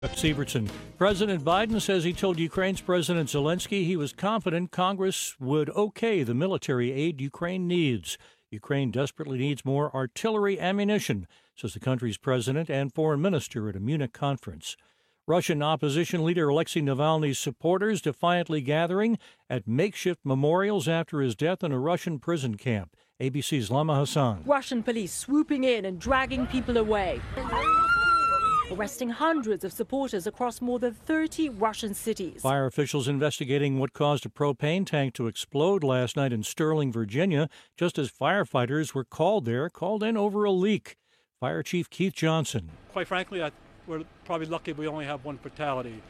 Sievertson. President Biden says he told Ukraine's President Zelensky he was confident Congress would okay the military aid Ukraine needs. Ukraine desperately needs more artillery ammunition, says the country's president and foreign minister at a Munich conference. Russian opposition leader Alexei Navalny's supporters defiantly gathering at makeshift memorials after his death in a Russian prison camp. ABC's Lama Hassan. Russian police swooping in and dragging people away, arresting hundreds of supporters across more than 30 Russian cities. Fire officials investigating what caused a propane tank to explode last night in Sterling, Virginia, just as firefighters were called in over a leak. Fire Chief Keith Johnson. Quite frankly, we're probably lucky we only have one fatality.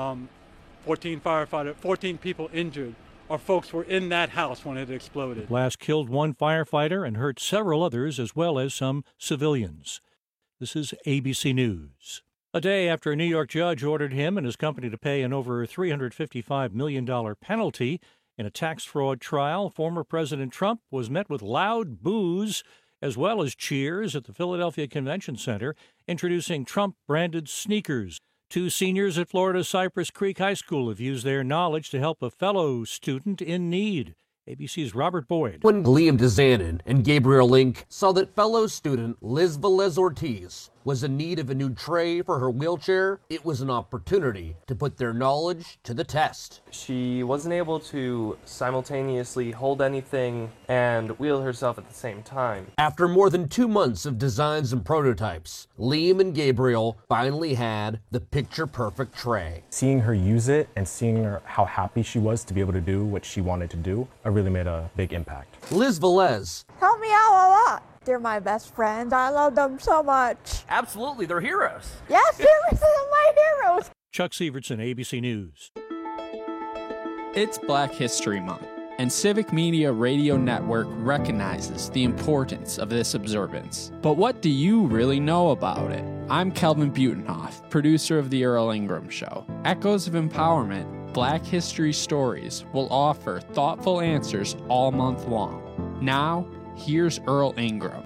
14 people injured. Our folks were in that house when it exploded. The blast killed one firefighter and hurt several others, as well as some civilians. This is ABC News. A day after a New York judge ordered him and his company to pay an over $355 million penalty in a tax fraud trial, former President Trump was met with loud boos as well as cheers at the Philadelphia Convention Center, introducing Trump-branded sneakers. Two seniors at Florida's Cypress Creek High School have used their knowledge to help a fellow student in need. ABC's Robert Boyd. When Liam DeZanin and Gabriel Link saw that fellow student Liz Velez Ortiz was in need of a new tray for her wheelchair, it was an opportunity to put their knowledge to the test. She wasn't able to simultaneously hold anything and wheel herself at the same time. After more than 2 months of designs and prototypes, Liam and Gabriel finally had the picture-perfect tray. Seeing her use it and seeing her how happy she was to be able to do what she wanted to do, it really made a big impact. Liz Velez helped me out a lot. They're my best friends. I love them so much. Absolutely, they're heroes. Yes, they're my heroes. Chuck Sievertson, ABC News. It's Black History Month, and Civic Media Radio Network recognizes the importance of this observance. But what do you really know about it? I'm Kelvin Butenhoff, producer of The Earl Ingram Show. Echoes of Empowerment, Black History Stories will offer thoughtful answers all month long. Now, here's Earl Ingram.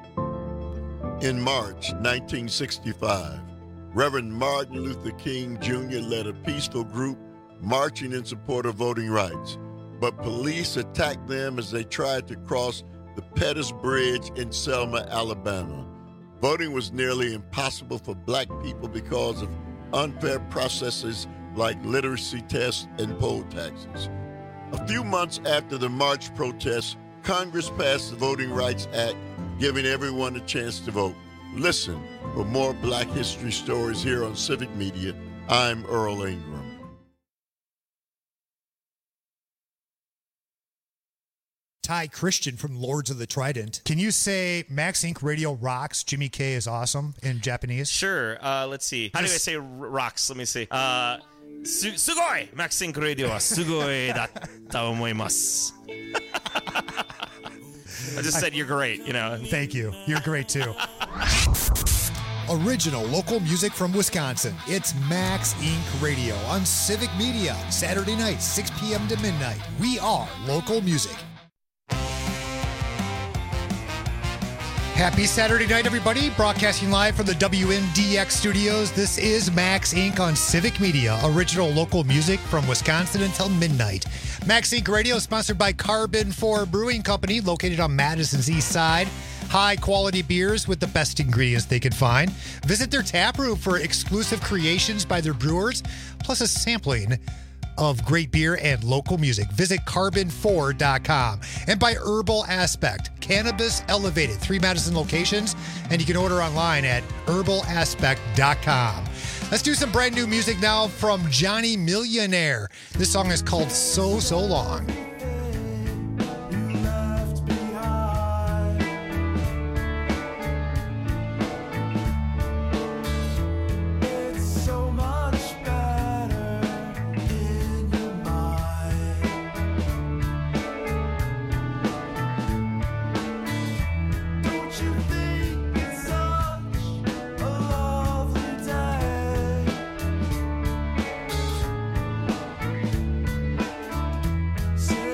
In March 1965, Reverend Martin Luther King Jr. led a peaceful group marching in support of voting rights, but police attacked them as they tried to cross the Pettus Bridge in Selma, Alabama. Voting was nearly impossible for black people because of unfair processes like literacy tests and poll taxes. A few months after the march protests, Congress passed the Voting Rights Act, giving everyone a chance to vote. Listen for more Black History Stories here on Civic Media. I'm Earl Ingram. Ty Christian from Lords of the Trident. Can you say Max Inc. Radio rocks, Jimmy K is awesome in Japanese? Sure. Let's see. How do I say rocks? Let me see. Sugoi! Max Inc. Radio wa sugoi datta omoimasu. I just said you're great, you know. Thank you. You're great, too. Original local music from Wisconsin. It's Max Inc. Radio on Civic Media. Saturday night, 6 p.m. to midnight. We are local music. Happy Saturday night, everybody. Broadcasting live from the WNDX studios. This is Max Inc. on Civic Media. Original local music from Wisconsin until midnight. Max Inc. Radio is sponsored by Carbon 4 Brewing Company, located on Madison's east side. High-quality beers with the best ingredients they could find. Visit their tap room for exclusive creations by their brewers, plus a sampling of great beer and local music. Visit carbon4.com. And by Herbal Aspect, Cannabis Elevated, 3 Madison locations, and you can order online at herbalaspect.com. Let's do some brand new music now from Johnny Millionaire. This song is called So Long. Say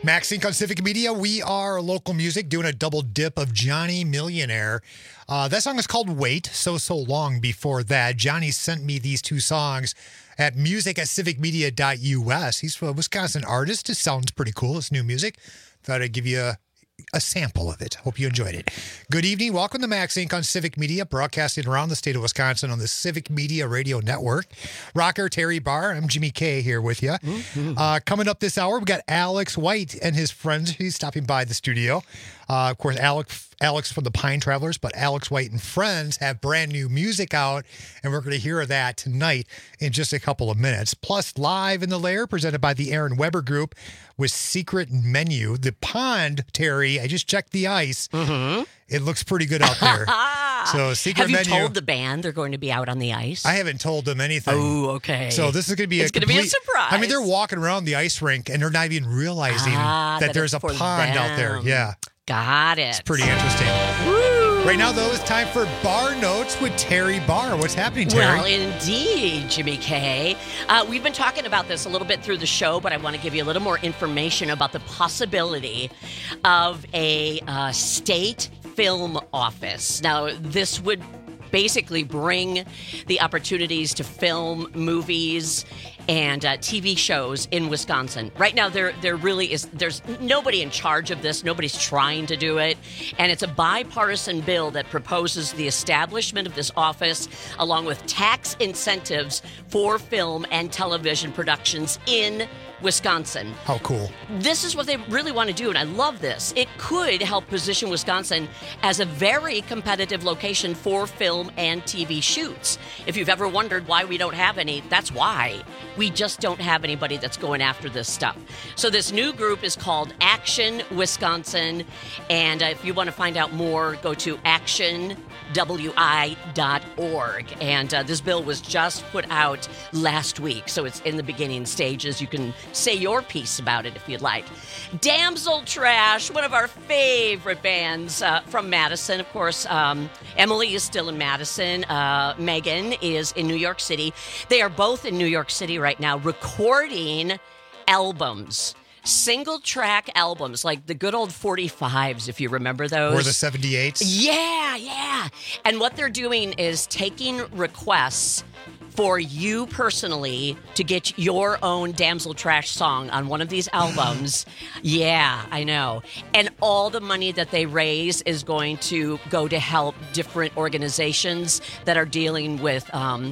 Max Inc. on Civic Media. We are local music doing a double dip of Johnny Millionaire. That song is called Wait, So Long Before That. Johnny sent me these two songs at music@civicmedia.us. He's a Wisconsin artist. It sounds pretty cool. It's new music. Thought I'd give you a sample of it. Hope you enjoyed it. Good evening. Welcome to Max Inc. on Civic Media, broadcasting around the state of Wisconsin on the Civic Media Radio Network. Rocker Terry Barr. I'm Jimmy K here with you. Coming up this hour, we got Alex White and his friends. He's stopping by the studio. Of course, Alex from the Pine Travelers, but Alex White and friends have brand new music out, and we're going to hear that tonight in just a couple of minutes. Plus, Live in the Lair, presented by the Aaron Weber Group with Secret Menu. The pond, Terry, I just checked the ice. It looks pretty good out there. So, Secret Menu. Have you told the band they're going to be out on the ice? I haven't told them anything. Oh, okay. So this is going to be a surprise. I mean, they're walking around the ice rink, and they're not even realizing that there's a pond out there. Yeah. Got it. It's pretty interesting. Woo. Right now, though, it's time for Bar Notes with Terry Barr. What's happening, Terry? Well, indeed, Jimmy K. We've been talking about this a little bit through the show, but I want to give you a little more information about the possibility of a state film office. Now, this would basically bring the opportunities to film movies and TV shows in Wisconsin. Right now, there really is, there's nobody in charge of this. Nobody's trying to do it. And it's a bipartisan bill that proposes the establishment of this office along with tax incentives for film and television productions in Wisconsin. How cool. This is what they really want to do, and I love this. It could help position Wisconsin as a very competitive location for film and TV shoots. If you've ever wondered why we don't have any, that's why. We just don't have anybody that's going after this stuff. So this new group is called Action Wisconsin, and if you want to find out more, go to actionwi.org. And this bill was just put out last week, so it's in the beginning stages. You can say your piece about it if you'd like. Damsel Trash, one of our favorite bands from Madison. Of course, Emily is still in Madison. Megan is in New York City. They are both in New York City right now recording albums. Single track albums, like the good old 45s, if you remember those. Or the 78s. Yeah. And what they're doing is taking requests for you personally to get your own Damsel Trash song on one of these albums. Yeah, I know. And all the money that they raise is going to go to help different organizations that are dealing with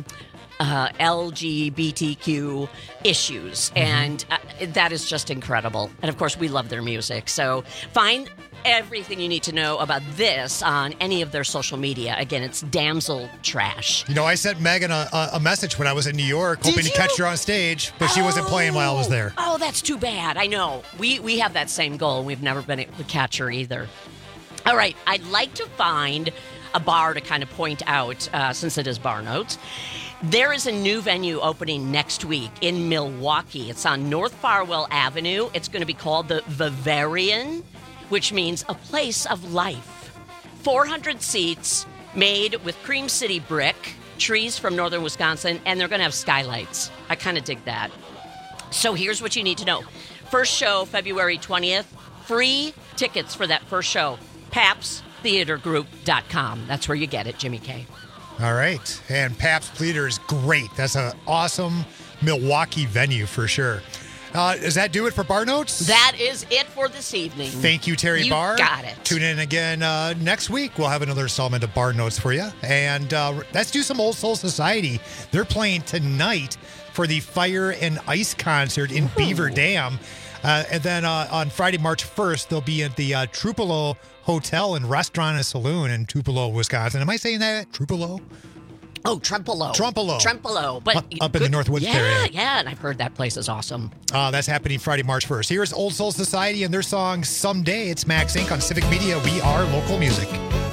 LGBTQ issues. And that is just incredible. And of course, we love their music. So find everything you need to know about this on any of their social media. Again, it's Damsel Trash. You know, I sent Megan a message when I was in New York, hoping to catch her on stage, but she wasn't playing while I was there. Oh, that's too bad. I know. We have that same goal. We've never been able to catch her either. All right. I'd like to find a bar to kind of point out, since it is Bar Notes. There is a new venue opening next week in Milwaukee. It's on North Farwell Avenue. It's going to be called the Bavarian, which means a place of life. 400 seats made with Cream City brick, trees from northern Wisconsin, and they're going to have skylights. I kind of dig that. So here's what you need to know. First show, February 20th. Free tickets for that first show. PapsTheaterGroup.com. That's where you get it, Jimmy K. All right. And Pabst Theater is great. That's an awesome Milwaukee venue for sure. Does that do it for Bar Notes? That is it for this evening. Thank you, Terry Barr. You got it. Tune in again next week. We'll have another installment of Bar Notes for you. And let's do some Old Soul Society. They're playing tonight for the Fire and Ice concert in Beaver Dam. And then on Friday, March 1st, they'll be at the Tupelo Hotel and Restaurant and Saloon in Tupelo, Wisconsin. Am I saying that? Tupelo? Oh, Trempolo. But up in the Northwoods area. Yeah, and I've heard that place is awesome. That's happening Friday, March 1st. Here's Old Soul Society and their song Someday. It's Max Inc. on Civic Media. We are local music.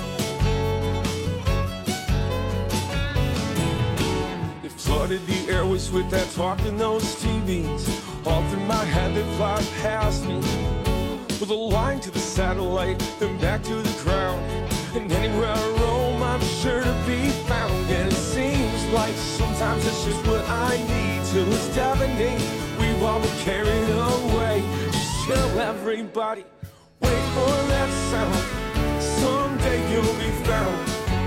They flooded the airways with that talk in those TVs. All through my head they fly past me. With a line to the satellite, then back to the ground. And anywhere I roam, I'm sure to be found. And it seems like sometimes it's just what I need. Till it's deafening, we've all been carried away. Just chill every everybody. Wait for that sound. Someday you'll be found.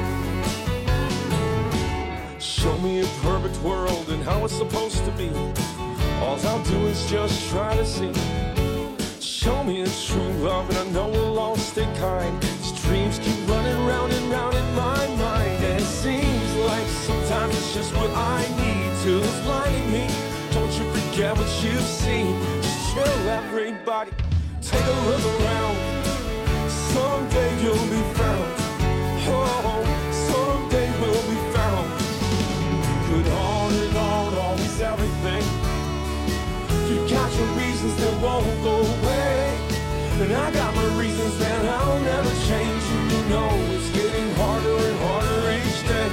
Show me a perfect world and how it's supposed to be. All I'll do is just try to see. Show me a true love and I know we'll all stay kind. These dreams keep running round and round in my mind. And it seems like sometimes it's just what I need to. It's blinding me. Don't you forget what you've seen. Just chill, everybody. Take a look around. Someday you'll be found. Oh, someday we'll be found. Good on and on, always everything. You got your reasons that won't go away, and I got my reasons that I'll never change. And you know it's getting harder and harder each day.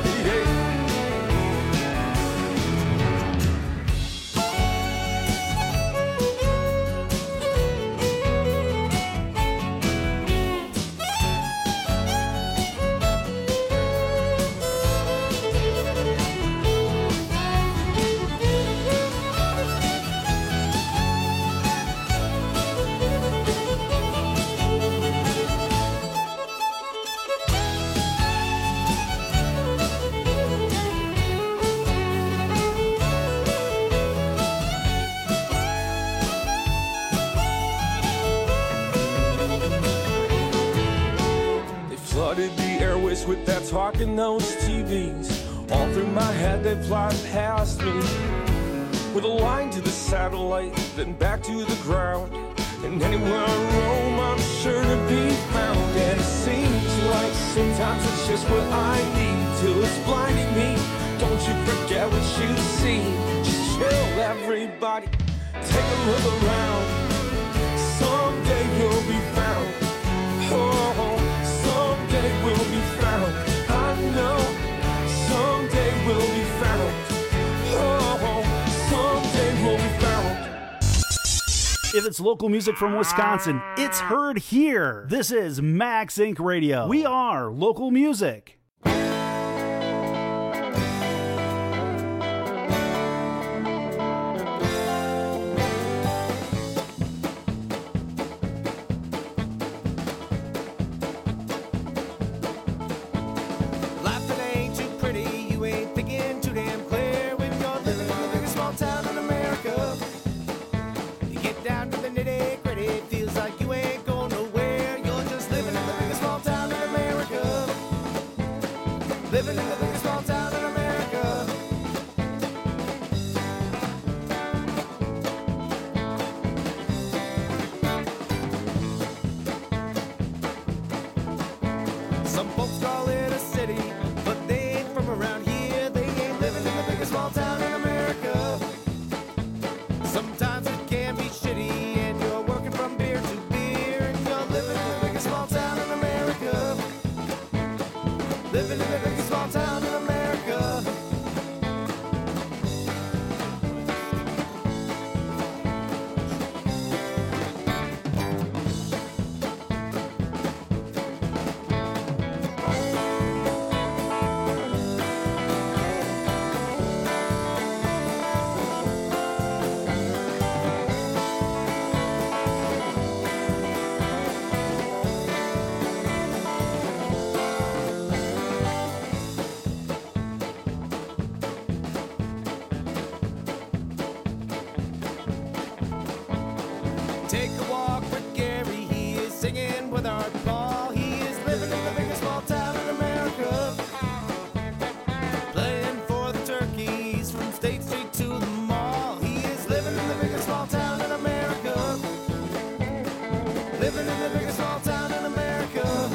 With that talk and those TVs, all through my head they fly past me. With a line to the satellite, then back to the ground. And anywhere I roam, I'm sure to be found. And it seems like sometimes it's just what I need till it's blinding me. Don't you forget what you see. Just chill, everybody. Take a look around. Someday you'll be found. Oh, someday we'll be found. I know someday we'll be found. Oh, someday we'll be found. If it's local music from Wisconsin, it's heard here. This is Max Inc. Radio. We are local music. Living in the biggest small town in America. Some folks call it a city, but they ain't from around here. They ain't living in the biggest small town in America. Sometimes it can be shitty, and you're working from beer to beer, and you're living in the biggest small town in America. Living in the biggest small town in America. Take a walk with Gary, he is singing with Art Ball. He is living in the biggest small town in America. Playing for the turkeys from State Street to the mall. He is living in the biggest small town in America. Living in the biggest small town in America.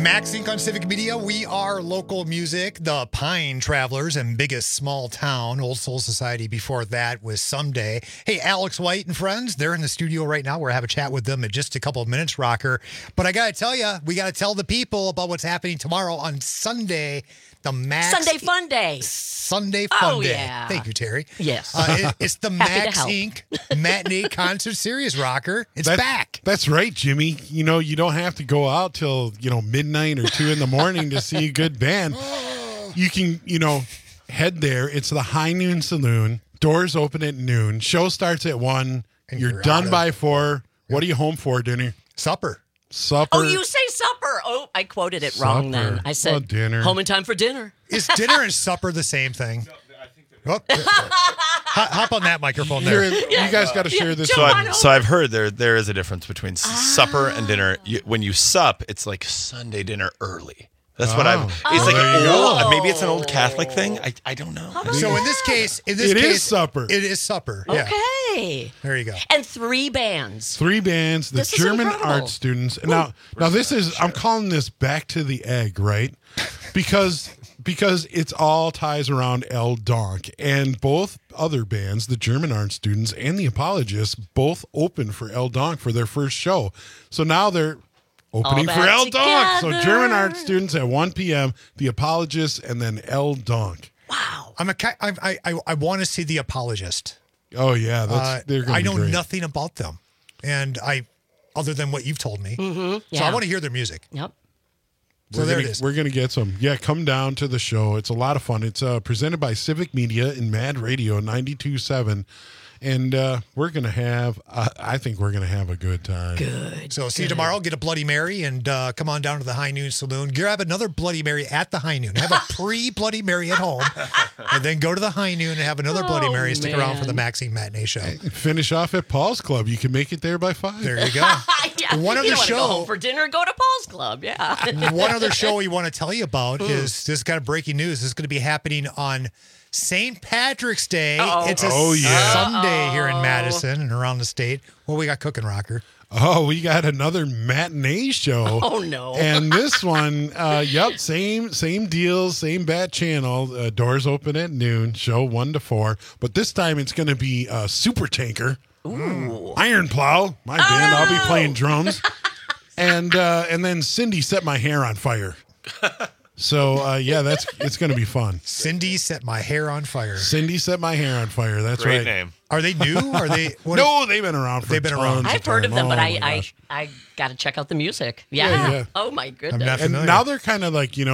Max Inc. on Civic Media. We are local music, the Pine Travelers and Biggest Small Town. Old Soul Society before that was Someday. Hey, Alex White and friends, they're in the studio right now. We're going to have a chat with them in just a couple of minutes, Rocker. But I got to tell you, we got to tell the people about what's happening tomorrow on Sunday. The Max Sunday Fun Day. Sunday Fun Day. Yeah. Thank you, Terry. Yes. It's the Max Inc. Matinee Concert Series, Rocker. It's back. That's right, Jimmy. You know, you don't have to go out till, midnight or 2 in the morning to see a good band. You can, head there. It's the High Noon Saloon. Doors open at noon. Show starts at 1. And you're done by 4. What are you home for, dinner? Supper. Oh, you say supper. Oh, I quoted it wrong then. I said dinner. Home in time for dinner. Is dinner and supper the same thing? Hop on that microphone there. You guys got to share this. So I've heard there is a difference between supper and dinner. When you sup, it's like Sunday dinner early. That's what I've. It's like old. Maybe it's an old Catholic thing. I don't know. So in this case, it is supper. It is supper. Yeah. Okay. There you go. And 3 bands. 3 bands. The This is German incredible. art students. Now this is. I'm calling this back to the egg, right? Because it's all ties around El Donk, and both other bands, the German art students and the Apologists, both opened for El Donk for their first show. So now they're opening for El Donk. So German art students at 1 p.m., the Apologists, and then El Donk. Wow. I want to see the Apologist. Oh yeah, they're going I to know be great. nothing about them, and other than what you've told me. Mm-hmm. So I want to hear their music. Yep. So there it is. We're going to get some. Yeah, come down to the show. It's a lot of fun. It's presented by Civic Media and Mad Radio 92.7. And we're going to have, I think we're going to have a good time. Good. So see you tomorrow. Get a Bloody Mary and come on down to the High Noon Saloon. Grab another Bloody Mary at the High Noon. Have a pre-Bloody Mary at home. And then go to the High Noon and have another Bloody Mary. Stick around for the Maxine Matinee Show. Finish off at Paul's Club. You can make it there by 5. There you go. Yeah. One other you don't show. Go home for dinner, go to Paul's Club. Yeah. One other show we want to tell you about is this kind of breaking news. This is going to be happening on St. Patrick's Day. It's a Sunday here in Madison and around the state. What we got cooking, Rocker? Oh, we got another matinee show. Oh, no. And this one, same deal, same bat channel. Doors open at noon, show 1 to 4. But this time it's going to be Super Tanker. Ooh. Iron Plow, my band. I'll be playing drums. And then Cindy Set My Hair on Fire. So, it's going to be fun. Cindy Set My Hair on Fire. Cindy Set My Hair on Fire. That's Great right. name. Are they new? Are they? No, they've been around for tons I've heard of them, time. but Oh, my I gosh. got to check out the music. Yeah. Oh, my goodness. And now they're kind of like,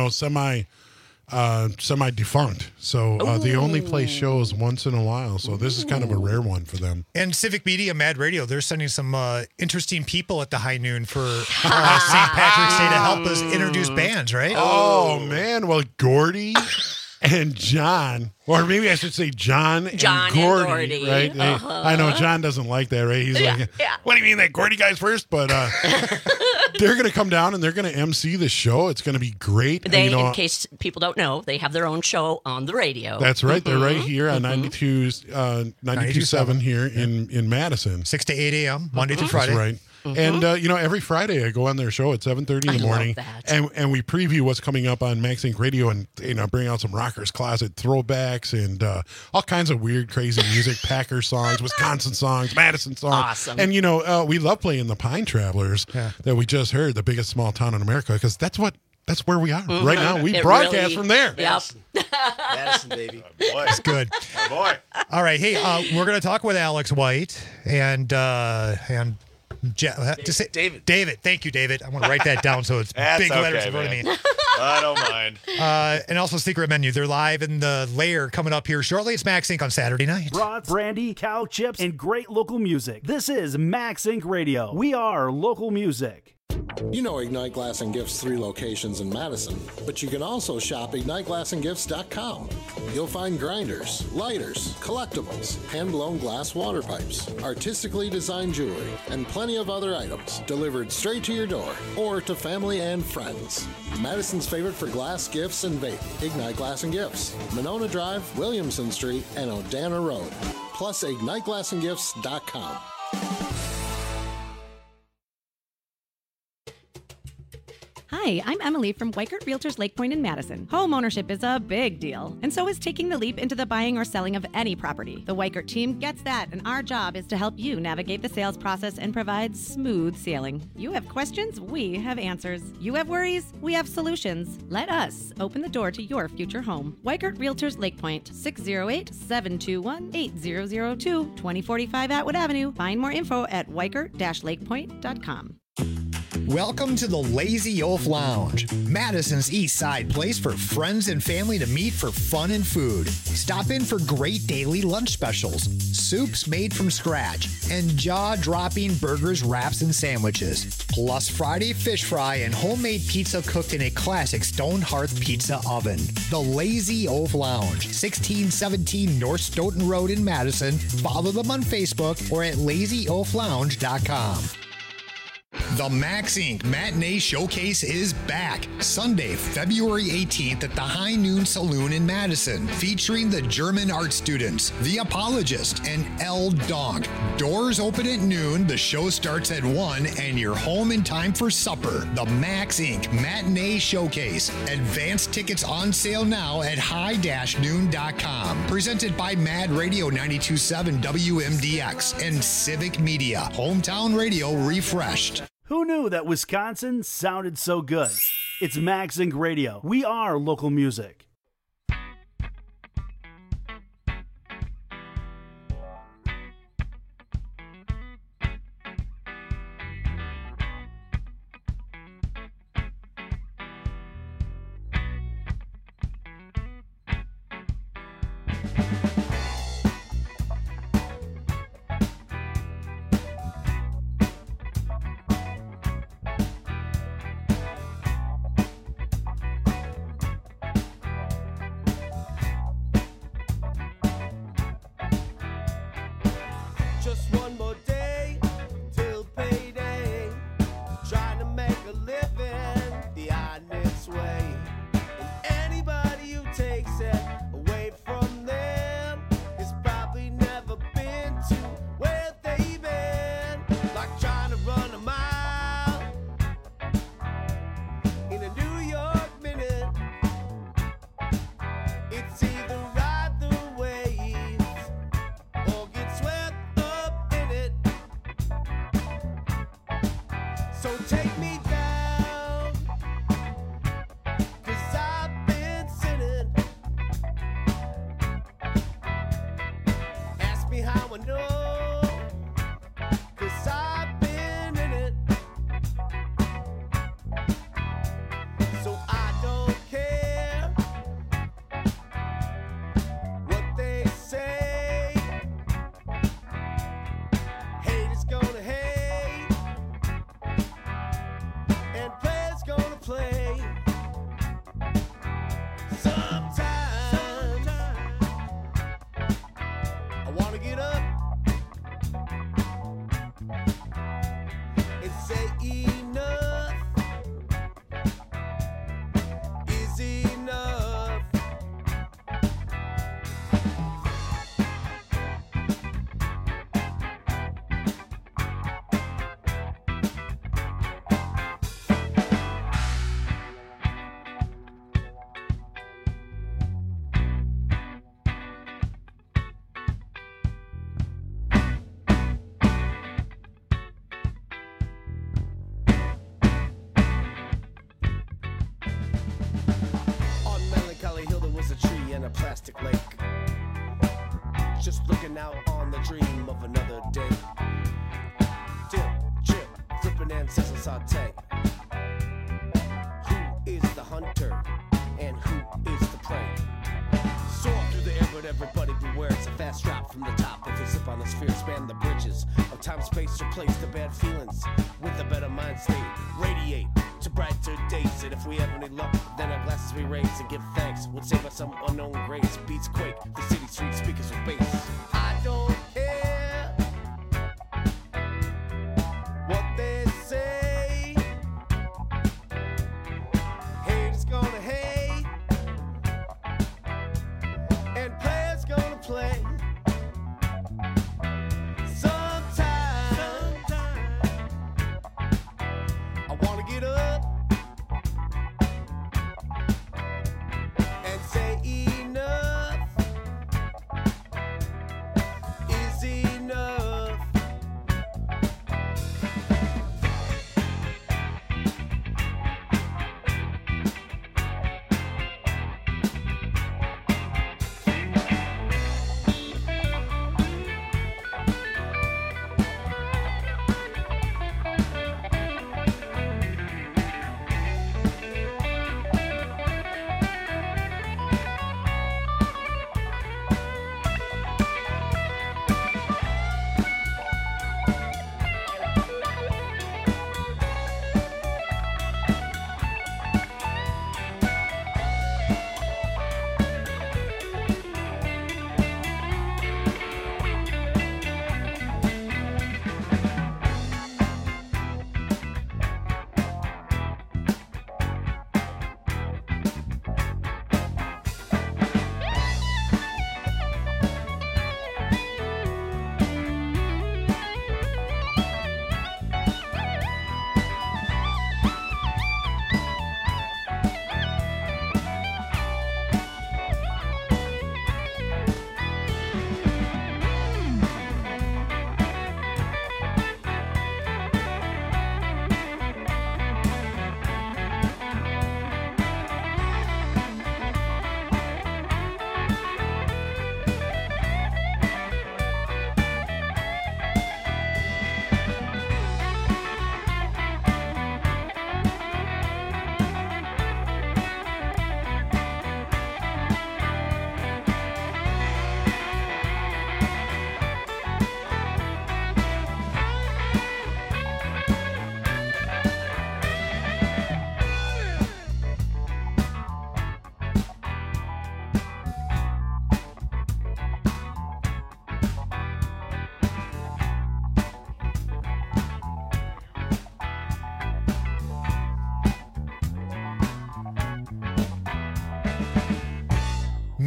semi-defunct. So they only play shows once in a while. So this is kind of a rare one for them. And Civic Media, Mad Radio, they're sending some interesting people at the High Noon for St. Patrick's Day to help us introduce bands, right? Oh, man. Well, Gordy and John, or maybe I should say John and Gordy, right? I know John doesn't like that, right? He's like, what do you mean that Gordy guy's first? But they're going to come down and they're going to MC the show. It's going to be great. They, in case people don't know, they have their own show on the radio. That's right. They're right here on 92.7 here in Madison. 6 to 8 a.m., Monday through Friday. That's right. And, every Friday I go on their show at 7:30 in the morning. And we preview what's coming up on Max Inc. Radio and, bring out some Rockers Closet throwbacks and all kinds of weird, crazy music, Packer songs, Wisconsin songs, Madison songs. Awesome. And, we love playing the Pine Travelers that we just heard, the biggest small town in America, because that's where we are right now. We broadcast from there. Yep. Madison, baby. Boy. That's good. Oh, boy. All right. Hey, we're going to talk with Alex White and David. David. Thank you, David. I want to write that down so it's That's big letters okay, in front of me. I don't mind. And also Secret Menu. They're live in the Lair coming up here shortly. It's Max Inc. on Saturday night. Brats, brandy, cow chips, and great local music. This is Max Inc. Radio. We are local music. You know Ignite Glass and Gifts 3 locations in Madison, but you can also shop IgniteGlassandGifts.com. You'll find grinders, lighters, collectibles, hand-blown glass water pipes, artistically designed jewelry, and plenty of other items delivered straight to your door or to family and friends. Madison's favorite for glass gifts and vape, Ignite Glass and Gifts, Monona Drive, Williamson Street, and Odana Road. Plus IgniteGlassandGifts.com. Hi, Hi, I'm Emily from Weikert Realtors Lake Point in Madison. Home ownership is a big deal, and so is taking the leap into the buying or selling of any property. The Weikert team gets that, and our job is to help you navigate the sales process and provide smooth sailing. You have questions, we have answers. You have worries, we have solutions. Let us open the door to your future home. Weikert Realtors Lake Point, 608-721-8002, 2045 Atwood Avenue. Find more info at weikert-lakepoint.com. Welcome to the Lazy Oaf Lounge, Madison's East Side place for friends and family to meet for fun and food. Stop in for great daily lunch specials, soups made from scratch, and jaw-dropping burgers, wraps, and sandwiches. Plus Friday fish fry and homemade pizza cooked in a classic stone hearth pizza oven. The Lazy Oaf Lounge, 1617 North Stoughton Road in Madison. Follow them on Facebook or at lazyoaflounge.com. The Max Inc. Matinee Showcase is back Sunday, February 18th at the High Noon Saloon in Madison, featuring the German art students, The Apologist, and El Donk. Doors open at noon, the show starts at 1, and you're home in time for supper. The Max Inc. Matinee Showcase. Advance tickets on sale now at high-noon.com. Presented by Mad Radio 92.7 WMDX and Civic Media. Hometown radio refreshed. Who knew that Wisconsin sounded so good? It's Max Inc. Radio. We are local music. Just one more day till payday. Trying to make a living the honest way. And anybody who takes it away from them has probably never been to where they've been. Like trying to run a mile in a New York minute. It's either ride the waves or get swept up in it. So take me down, 'cause I've been sinning. Ask me how I know, 'cause I've been in it. So I don't care what they say. Hate is gonna hate, and play's gonna play. Sometimes I wanna get up and say enough is enough. On Melancholy Hill there was a tree and a plastic lake, just looking out on the dream of another day. Dip, chip, flipping and sizzle saute. Who is the hunter and who is the prey? Soar through the air but everybody beware, it's a fast drop from the top. If you slip on the sphere, span the bridges of time, space, replace the bad feelings with a better mind state. Radiate to brighter days, and if we have any luck, then our glasses we raise and give thanks. Would save us some unknown grace. Beats quake, the city street speakers with bass. I don't care what they say. Hate is gonna hate, and players gonna play. Sometimes I wanna get up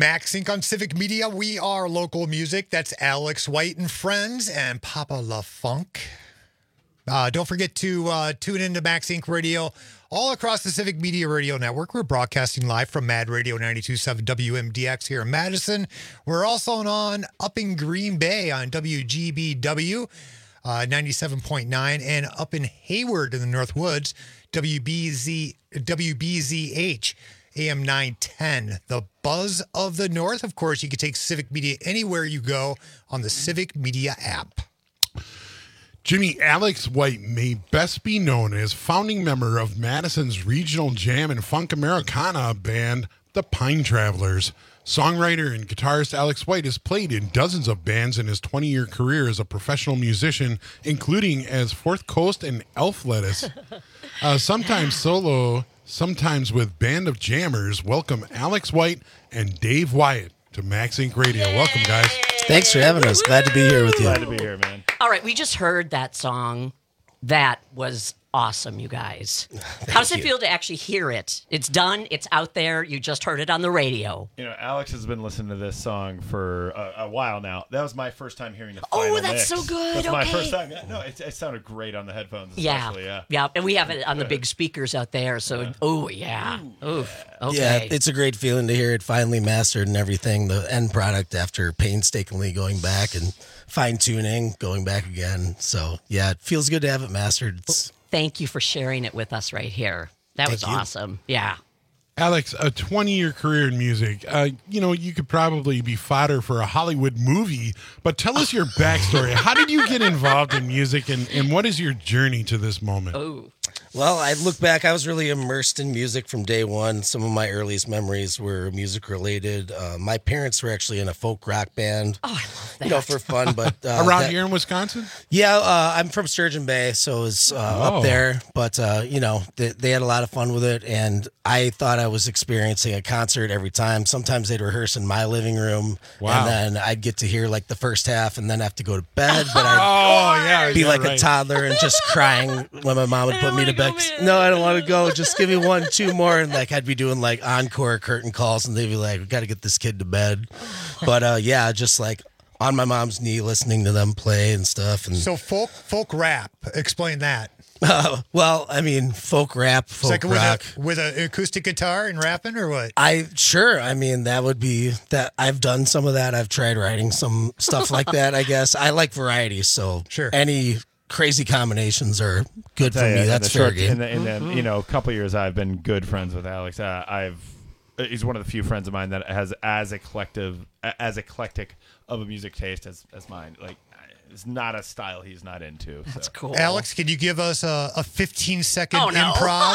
Max Inc. on Civic Media. We are local music. That's Alex White and Friends and Papa La Funk. Don't forget to tune into Max Inc. Radio all across the Civic Media Radio Network. We're broadcasting live from Mad Radio 92.7 WMDX here in Madison. We're also on up in Green Bay on WGBW 97.9 and up in Hayward in the North Woods, WBZH AM 910. The Buzz of the North. Of course, you can take Civic Media anywhere you go on the Civic Media app. Jimmy, Alex White may best be known as founding member of Madison's regional jam and funk Americana band, the Pine Travelers. Songwriter and guitarist Alex White has played in dozens of bands in his 20-year career as a professional musician, including as Fourth Coast and Elf Lettuce. Sometimes solo, sometimes with Band of Jammers. Welcome Alex White and Dave Wyatt to Max Inc. Radio. Welcome, guys. Thanks for having us. Glad to be here with you. Glad to be here, man. All right, we just heard that song. That was awesome, you guys. How does it feel to actually hear it? It's done. It's out there. You just heard it on the radio. You know, Alex has been listening to this song for a while now. That was my first time hearing the final that's mix. so good. That's my Okay. first time. No, it sounded great on the headphones, especially. Yeah, and we have it on the big speakers out there. So, okay. Yeah, it's a great feeling to hear it finally mastered and everything. The end product after painstakingly going back and fine-tuning, going back again. So, yeah, it feels good to have it mastered. Thank you for sharing it with us right here. That was awesome. Yeah. Alex, a 20-year career in music. You could probably be fodder for a Hollywood movie, but tell us your backstory. How did you get involved in music, and what is your journey to this moment? Well, I look back, I was really immersed in music from day one. Some of my earliest memories were music related. My parents were actually in a folk rock band. Oh, I love that. You know, for fun, but around here in Wisconsin? Yeah, I'm from Sturgeon Bay, so it's up there. But they had a lot of fun with it, and I thought I was experiencing a concert every time. Sometimes they'd rehearse in my living room, and then I'd get to hear like the first half, and then have to go to bed. But I'd be like a toddler and just crying when my mom would put me to bed. No, I don't want to go. Just give me 1, 2 more, and like I'd be doing like encore curtain calls, and they'd be like, "We got to get this kid to bed." But just like on my mom's knee, listening to them play and stuff. And so folk rap. Explain that. Well, I mean, folk rap, folk rock. With an acoustic guitar and rapping, or what? I mean, that would be that. I've done some of that. I've tried writing some stuff like that, I guess. I like variety, so any crazy combinations are good for me. That's fair game. In the couple years, I've been good friends with Alex. He's one of the few friends of mine that has as eclectic of a music taste as mine. Like, it's not a style he's not into. That's cool. Alex, could you give us a 15-second improv?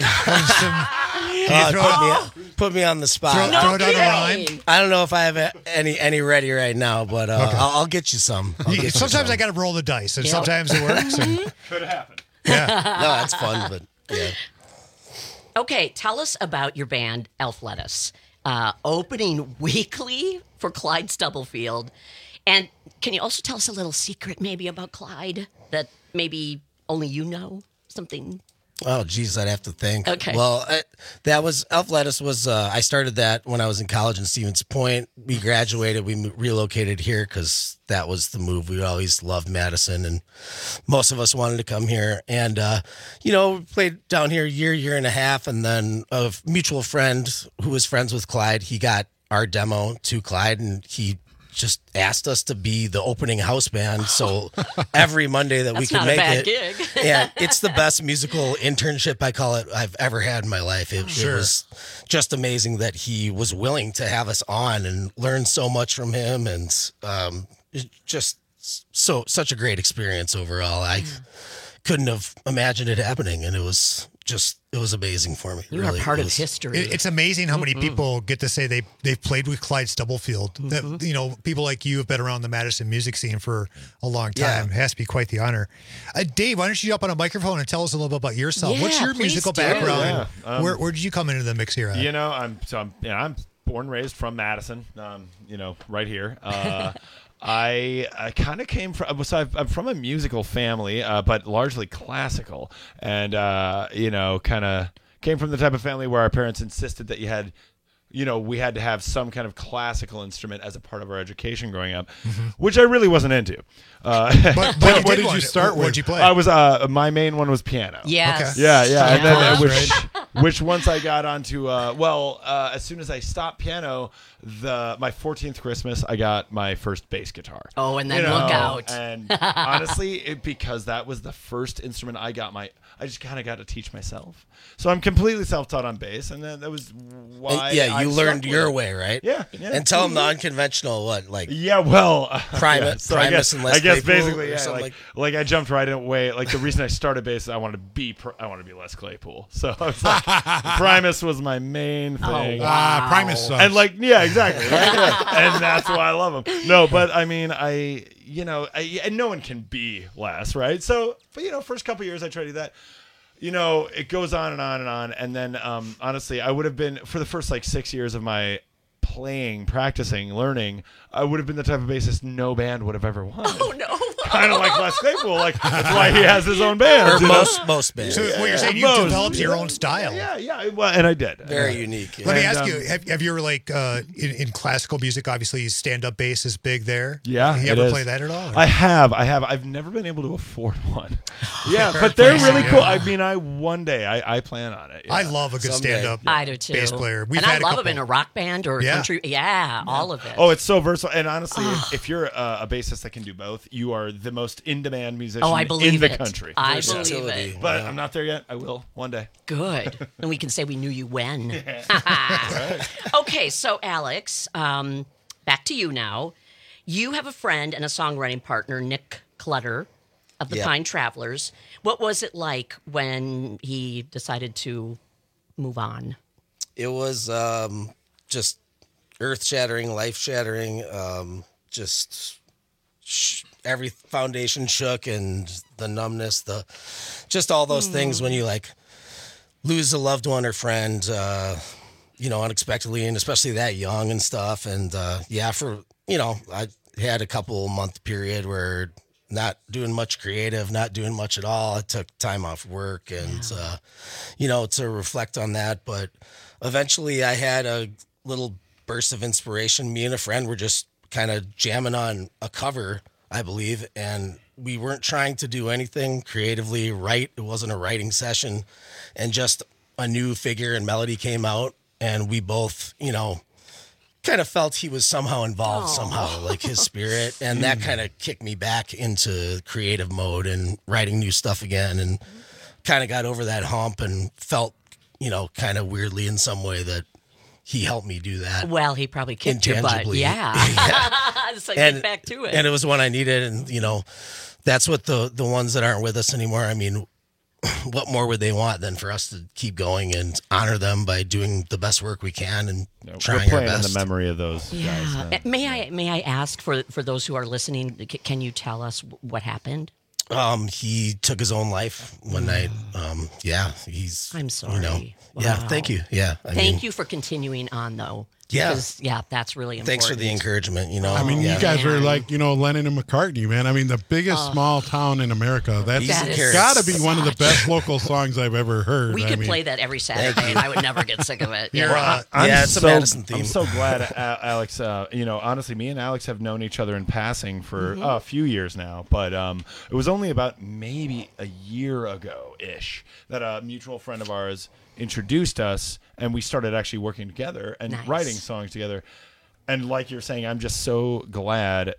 Put me on the spot. Throw it on a rhyme. I don't know if I have any ready right now, but I'll get you some. Sometimes I got to roll the dice, and sometimes it works. Could happen. Yeah. No, that's fun, but yeah. Okay, tell us about your band, Elf Lettuce, opening weekly for Clyde Stubblefield. And can you also tell us a little secret maybe about Clyde that maybe only you know? Something? Oh, geez, I'd have to think. Okay. Well, that was Elf Lettuce was, I started that when I was in college in Stevens Point. We graduated, we relocated here because that was the move. We always loved Madison, and most of us wanted to come here. And, we played down here a year and a half, and then a mutual friend who was friends with Clyde, he got our demo to Clyde, and he just asked us to be the opening house band. So every Monday that we could make it. Gig. Yeah, it's the best musical internship, I call it, I've ever had in my life. It was just amazing that he was willing to have us on and learn so much from him, and just such a great experience overall. I couldn't have imagined it happening, and it was amazing for me. You are part of history. It's amazing how many people get to say they've played with Clyde Stubblefield. That, people like you have been around the Madison music scene for a long time. It has to be quite the honor. Dave, why don't you jump on a microphone and tell us a little bit about yourself? Yeah, what's your musical background? Yeah. Where did you come into the mix here? I'm born and raised from Madison. Right here. I kind of came from, I'm from a musical family, but largely classical, and kind of came from the type of family where our parents insisted that you had we had to have some kind of classical instrument as a part of our education growing up, which I really wasn't into. But what did you start with? What'd you play? I was my main one was piano. Yes. Okay. Yeah. And then Right. which once I got onto as soon as I stopped piano, my 14th Christmas I got my first bass guitar. Oh, and then look out. And honestly, because that was the first instrument I just kind of got to teach myself. So I'm completely self-taught on bass, and then that was why. You learned your way, right? Yeah. And tell them the unconventional Primus and Les I guess Claypool basically, or yeah. something Like I jumped right away. Like the reason I started bass, I wanted to be Les Claypool. So I was like, Primus was my main thing. Primus sucks. And exactly, right? Yeah. And that's why I love him. No, but I mean, and no one can be Les, right? So, but first couple years I tried to do that. It goes on and on and on. And then, honestly, I would have been, for the first 6 years of my playing, practicing, learning, I would have been the type of bassist no band would have ever wanted. Oh, no. Kind of like Les Claypool. That's why he has his own band. Or most bands. So what you're saying, you developed your own style. Yeah. Well, and I did. Very unique. Yeah. Let me ask you, have you ever in classical music, obviously stand-up bass is big there. Yeah. Have you ever play that at all? Or? I have. I've never been able to afford one. Yeah, but they're really cool. I mean, one day I plan on it. Yeah. I love a good stand-up I do too. bass player. And I love them in a rock band or country. Yeah, all of it. Oh, it's so versatile. And honestly, if you're a bassist that can do both, you are the most in-demand musician in the country. I believe it. But I'm not there yet. I will one day. Good. And we can say we knew you when. Okay, so Alex, back to you now. You have a friend and a songwriting partner, Nick Clutter of the Pine Travelers. What was it like when he decided to move on? It was just earth-shattering, life-shattering, every foundation shook, and the numbness, just all those things when you lose a loved one or friend, unexpectedly, and especially that young and stuff. And I had a couple month period where not doing much creative, not doing much at all. I took time off work and, to reflect on that. But eventually I had a little burst of inspiration. Me and a friend were just kind of jamming on a cover, I believe, and we weren't trying to do anything creatively right. It wasn't a writing session, and just a new figure and melody came out, and we both, kind of felt he was somehow involved somehow, like his spirit, and that kind of kicked me back into creative mode and writing new stuff again, and kind of got over that hump and felt, kind of weirdly in some way that he helped me do that. Well, he probably kicked your butt. Yeah. So get back to it. And it was one I needed. And, that's what the ones that aren't with us anymore, I mean, what more would they want than for us to keep going and honor them by doing the best work we can and trying our best. In the memory of those guys. May I ask for those who are listening, can you tell us what happened? He took his own life one night. I'm sorry. Wow. Yeah, thank you. Yeah. Thank you for continuing on, though. Yeah. Because, that's really important. Thanks for the encouragement, you guys are like, Lennon and McCartney, man. I mean, the biggest small town in America. That's got to be one of the best local songs I've ever heard. We could play that every Saturday, and I would never get sick of it. It's a Madison theme. I'm so glad, Alex, honestly, me and Alex have known each other in passing for a few years now, but it was only about maybe a year ago-ish that a mutual friend of ours introduced us, and we started actually working together and writing songs together. And like you're saying, I'm just so glad.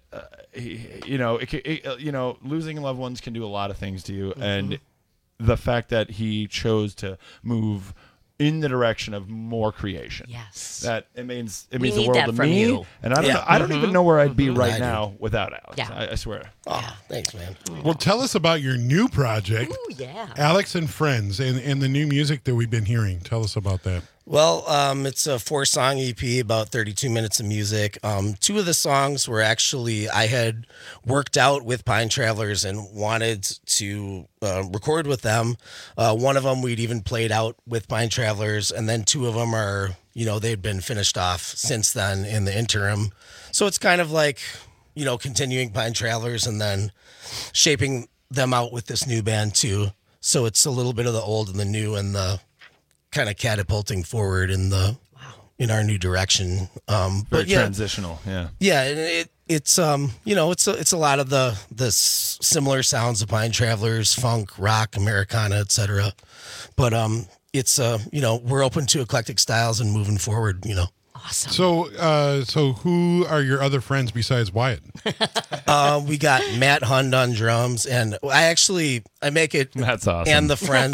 Losing loved ones can do a lot of things to you, and the fact that he chose to move in the direction of more creation. Yes, that it means the world to me. You. And I don't even know where I'd be right now without Alex. Yeah. I swear. Oh, thanks, man. Well, tell us about your new project, Alex and Friends, and the new music that we've been hearing. Tell us about that. Well, it's a 4-song EP, about 32 minutes of music. 2 of the songs were actually I had worked out with Pine Travelers and wanted to record with them. One of them we'd even played out with Pine Travelers, and then 2 of them are, they'd been finished off since then in the interim. So it's kind of like, continuing Pine Travelers and then shaping them out with this new band too. So it's a little bit of the old and the new and the kind of catapulting forward in the in our new direction. Very But yeah, transitional. Yeah. yeah, and it's you know, it's a lot of the similar sounds of Pine Travelers, funk, rock, Americana, etc. But it's you know, we're open to eclectic styles and moving forward. You know. Awesome. So who are your other friends besides Wyatt? We got Matt Hund on drums, and I make it. That's awesome. And the friend,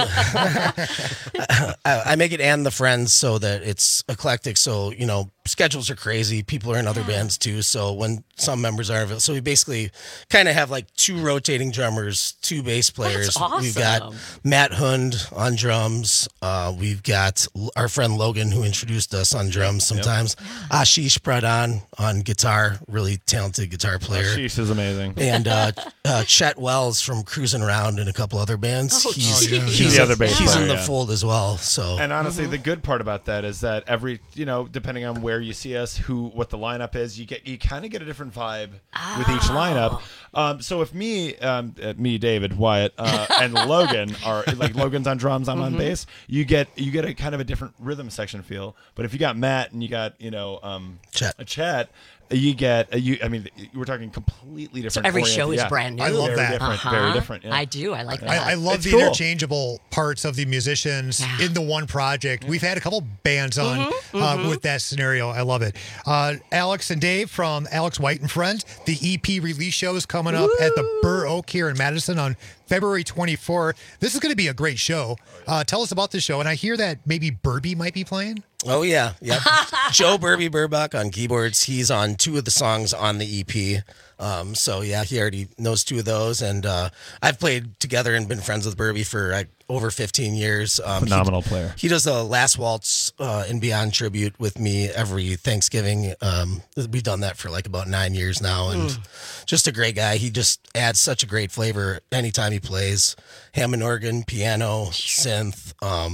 I make it and the friends so that it's eclectic. So you know, schedules are crazy. People are in other bands too. So when some members are available, so we basically kind of have like 2 rotating drummers, 2 bass players. That's awesome. We've got Matt Hund on drums. We've got our friend Logan, who introduced us on drums sometimes. Ashish Pradhan on guitar, really talented guitar player. Ashish is amazing. And Chet Wells from Cruising Around and a couple other bands. Oh, he's the other bass he's player, in the yeah. fold as well. So And honestly, the good part about that is that every, you know, depending on where you see us, what the lineup is, you kind of get a different vibe with each lineup. So if me, David, Wyatt, and Logan are like Logan's on drums, I'm on bass, you get a kind of a different rhythm section feel. But if you got Matt and you got Chet, you get I mean, we're talking completely different. So every show is brand new. I love very that. Different, Very different. Yeah. I do. I like that. I love It's the cool. interchangeable parts of the musicians in the one project. We've had a couple bands on with that scenario. I love it. Alex and Dave from Alex White and Friends. The EP release show is coming up at the Burr Oak here in Madison on February 24th. This is going to be a great show. Tell us about the show. And I hear that maybe Burby might be playing. Oh yeah, yep. Joe Burby Burbach on keyboards. He's on 2 of the songs on the EP. So yeah, he already knows 2 of those, and I've played together and been friends with Burby for over 15 years. Phenomenal player. He does the Last Waltz and Beyond tribute with me every Thanksgiving. We've done that for like about 9 years now, and just a great guy. He just adds such a great flavor anytime he plays. Hammond organ, piano, synth.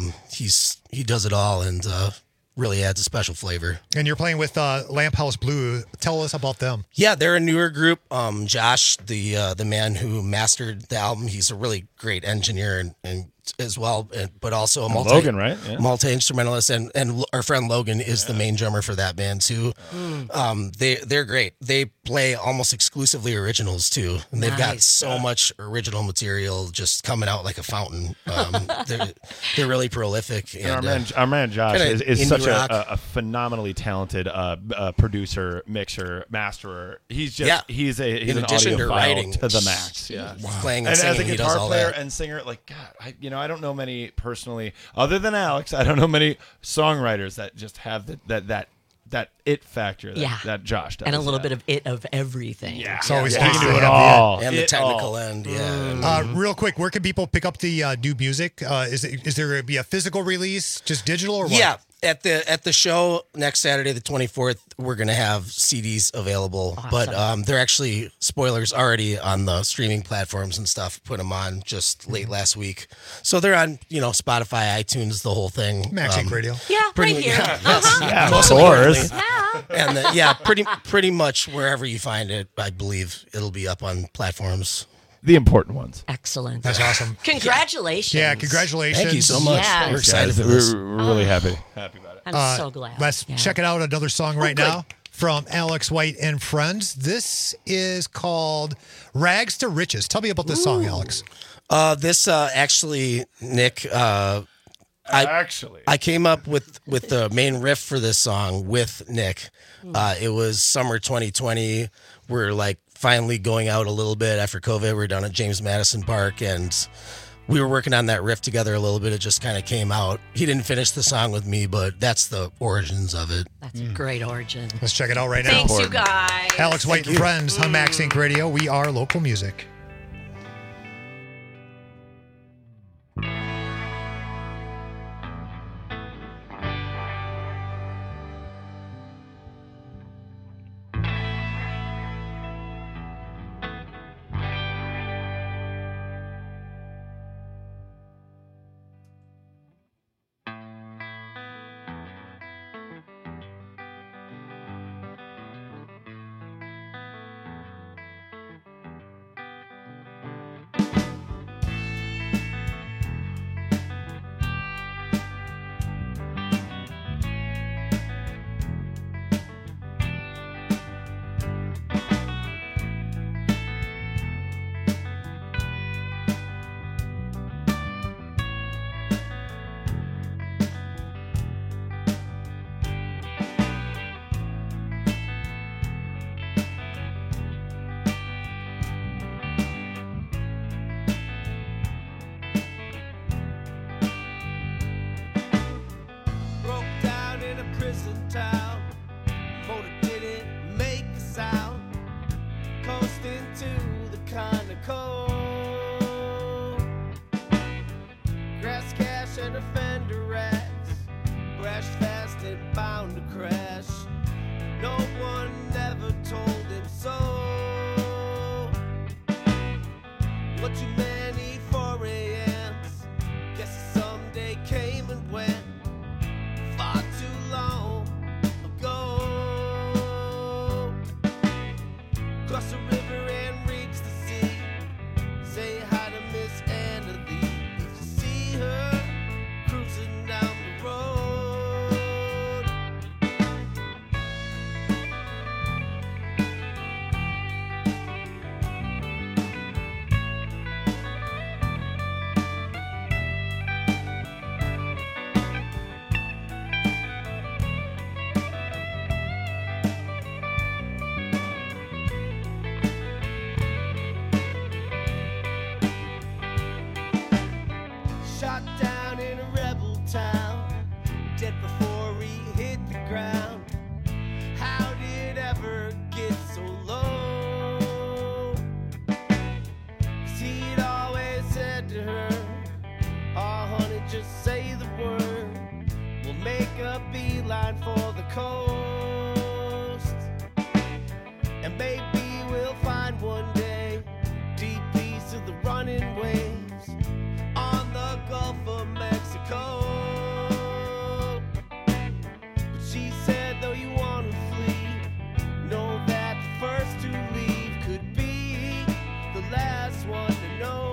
He does it all, and really adds a special flavor. And you're playing with Lamp House Blue. Tell us about them. Yeah, they're a newer group. Josh, the man who mastered the album, he's a really great engineer and as well, but also a Logan, right? Yeah. multi-instrumentalist, and our friend Logan is the main drummer for that band too. They're great. They play almost exclusively originals too, and they've got so much original material just coming out like a fountain. They're really prolific. And our man Josh is such rock. a phenomenally talented producer, mixer, masterer. He's just he's an audiophile writing to the max. Yeah, playing and singing, as a guitar player and singer, like God, I don't know many personally, other than Alex. I don't know many songwriters that just have that it factor that Josh does. And a little bit of it of everything. Yeah. It's always He nice can to do it have all. And the technical end, Real quick, where can people pick up the new music? Is there going to be a physical release, just digital, or what? Yeah, at the show next Saturday, the 24th, we're gonna have CDs available. Awesome. But they're actually spoilers already on the streaming platforms and stuff. Put them on just late last week, so they're on Spotify, iTunes, the whole thing. Max Inc. Radio. Yeah, pretty right here. Yeah, most of course. importantly. And pretty much wherever you find it, I believe it'll be up on platforms. The important ones. Excellent. That's awesome. Congratulations. Yeah, congratulations. Thank you so much. Yeah. We're excited for this. We're really happy about it. I'm so glad. Let's check it out. Another song right now from Alex White and Friends. This is called Rags to Riches. Tell me about this song, Alex. This actually, Nick. I came up with the main riff for this song with Nick. It was summer 2020. We're like finally going out a little bit after COVID. We were down at James Madison Park, and we were working on that riff together a little bit. It just kind of came out. He didn't finish the song with me, but that's the origins of it. That's a great origin. Let's check it out right now. Thanks, you guys. Alex White and Friends on Max Inc. Radio. We are local music. One too many 4 a.m.s. Guess the someday came and went far too long ago. Cross the river and reach the sea. Say hi to Miss Annalie if you see her cruising down the road. Shot down in a rebel town, dead before he hit the ground. How did it ever get so low? 'Cause he'd always said to her, oh honey, just say the word, we'll make a beeline for the coast. And maybe we'll find one day deep peace of the running waves on the Gulf of Mexico. But she said, though you want to flee, know that the first to leave could be the last one to know.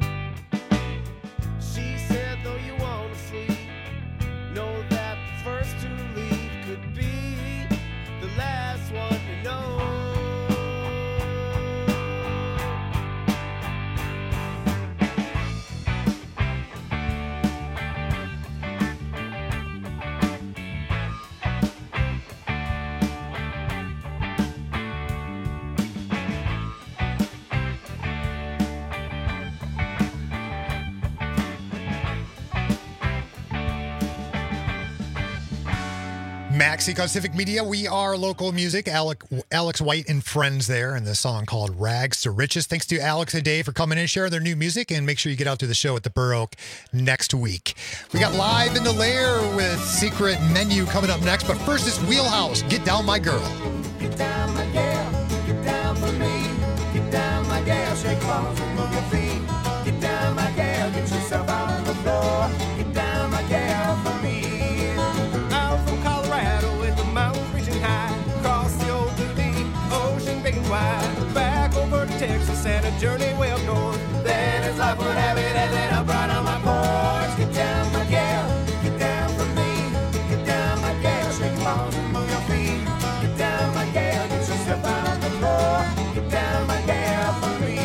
First Max Inc. on Civic Media. We are local music. Alex White and friends there, and the song called Rags to Riches. Thanks to Alex and Dave for coming in and sharing their new music, and make sure you get out to the show at the Burr Oak next week. We got Live in the Lair with Secret Menu coming up next, but first it's Wheelhouse, Get Down My Girl. Get down, my gal. Get down for me. Get down, my gal. Shake bones and move your feet. Get down, my gal. Get yourself out on the floor. Get down, my gal, for me. I'm from Colorado with the mountains reaching high. Across the old deep ocean big and wide. Back over to Texas and a journey way up north. Then as life would have it, and then I'm right on my porch. Get down, my gal. Get down for me. Get down, my gal. Shake bones and move your feet. Get down, my gal. Get yourself out on the floor. Get down, my gal, for me.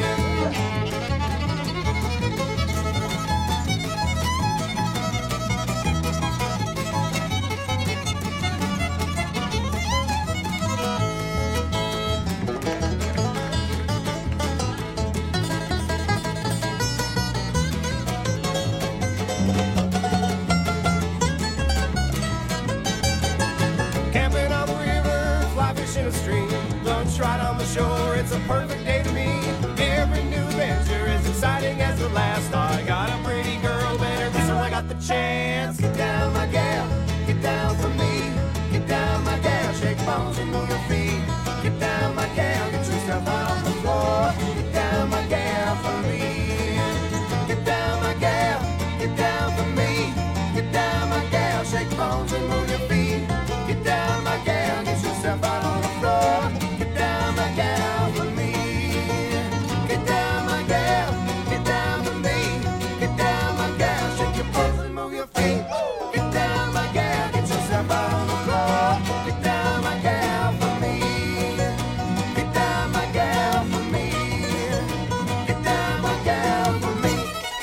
Camping on the river, fly fishing a stream, lunch right on the shore, it's a perfect day to me. Every new adventure is exciting as the last. I got a pretty girl, better kiss her when I got the chance. Get down, my gal, get down for me. Get down, my gal, shake bones and move your feet. Get down, my gal, get yourself out on the floor. Get down, my gal, for me. Get down, my gal, get down for me. Get down, my gal, shake bones and move your feet. Get down, my gal, get yourself out on the floor. Get down, my gal, for me. Get down, my gal, get down for me. Get down, my gal, shake your bones and move your feet. Get down, my gal, get yourself out on the floor. Get down, my gal, for me. Get down, my gal, for me. Get down, my gal, for me.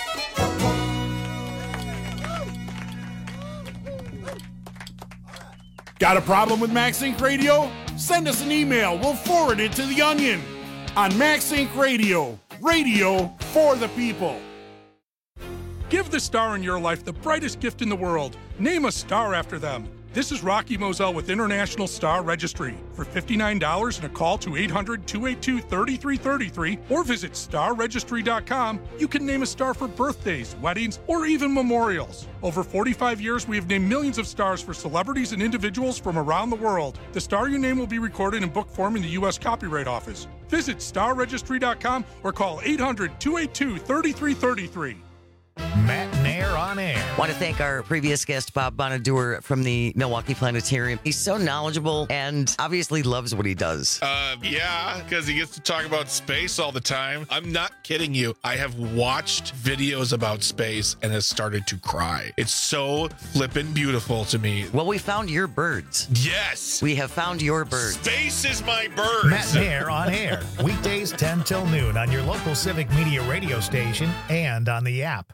Got a problem with Max Inc. Radio? Send us an email. We'll forward it to The Onion on Max Inc. Radio. Radio for the people. Give the star in your life the brightest gift in the world. Name a star after them. This is Rocky Moselle with International Star Registry. For $59 and a call to 800-282-3333 or visit starregistry.com, you can name a star for birthdays, weddings, or even memorials. Over 45 years, we have named millions of stars for celebrities and individuals from around the world. The star you name will be recorded in book form in the U.S. Copyright Office. Visit starregistry.com or call 800-282-3333. Matt Nair on air. Want to thank our previous guest, Bob Bonaduer from the Milwaukee Planetarium. He's so knowledgeable and obviously loves what he does. Yeah, because he gets to talk about space all the time. I'm not kidding you. I have watched videos about space and has started to cry. It's so flippin' beautiful to me. Well, we found your birds. Yes. We have found your birds. Space is my bird. Matt Nair on air. Weekdays 10 till noon on your local Civic Media radio station and on the app.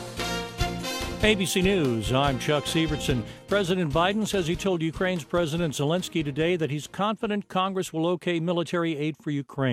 ABC News, I'm Chuck Sievertson. President Biden says he told Ukraine's President Zelensky today that he's confident Congress will okay military aid for Ukraine.